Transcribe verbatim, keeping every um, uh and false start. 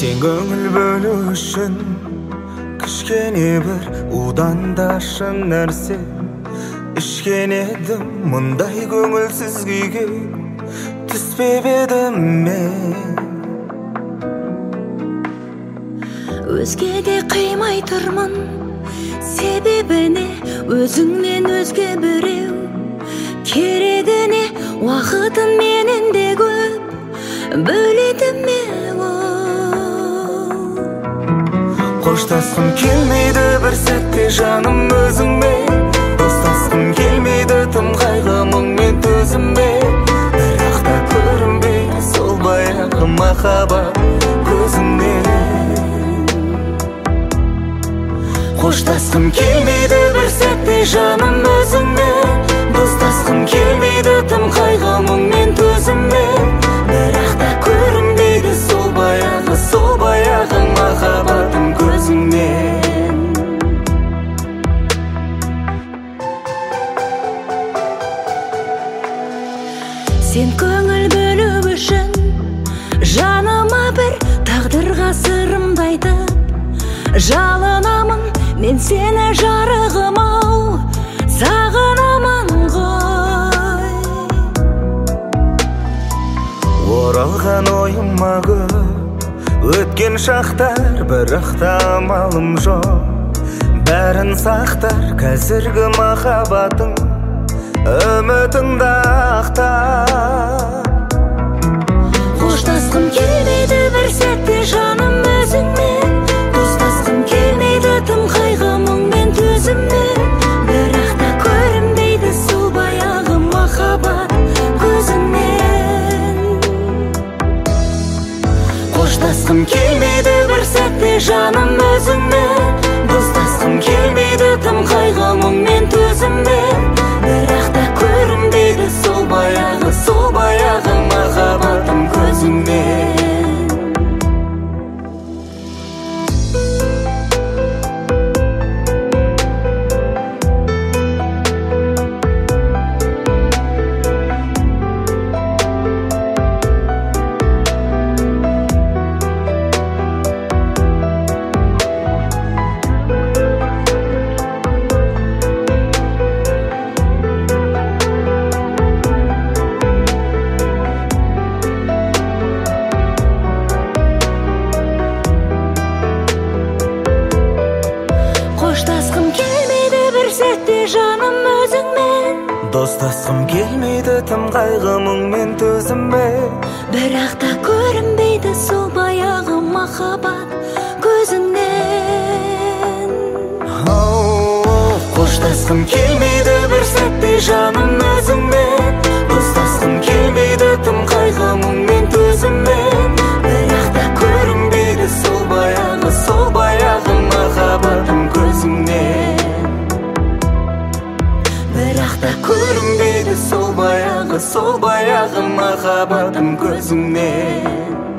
Сен көңіл бөлу үшін кішкене бір удан да шын нәрсе ішкен едім, мұндай көңілсіз күйге түспеп едім мен. Өзгеге қимай тұрмын, себебіне өзіңнен өзге біреу керегіне уақытын менен де көп бөледі ме? Қоштасқым келмейді бір сәтте жаным өзіңмен, достасқым келмейді тым қайғы мұңмен төзіммен, бірақ та көрінбейді сол баяғы махаббат көзіңнен. Қоштасқым келмейді бір сәтте жаным өзіңмен, достасқым келмейді тым қайғы мұңмен төзіммен, бірақ та көрінбейді сол баяғы сол баяғы махаббатым көзіңнен. Сен көңіл бөлу үшін жаныма бір тағдырға сырымды айтып жалынамын, мен сені жарығым ау, сағынамын ғой. Оралған ойыма көп өткен шақтар, бірақ та амалым жоқ, бәрін сақтар қазіргі махаббатың үмітіңді ақтар. Қоштасқым келмейді бір сәтте жаным өзіңмен, достасқым келмейді тым қайғы мұңмен төзіммен, бірақ та көрінбейді сол баяғы махаббат көзіңнен. Қоштасқым келмейді бір сәтте жаным өзіңмен, достасқым келмейді тым қайғы мұңмен төзіммен, бірақ та көрінбейді сол баяғы сол баяғы махаббатым көзіңнен. Қоштасқым келмейді бір сәтте жаным өзіңмен, достасқым келмейді тым қайғы мұңмен төзіммен, бірақ та көрінбейді сол баяғы махаббат көзіңнен. Қоштасқым келмейді бір сәтте жаным өзіңмен, достасқым келмейді тым қайғы мұңмен төзіммен, бірақ та көрінбейді сол баяғы сол баяғы махаббатым көзіңнен. Бірақ та көрінбейді сол баяғы сол баяғы махаббатым көзіңнен.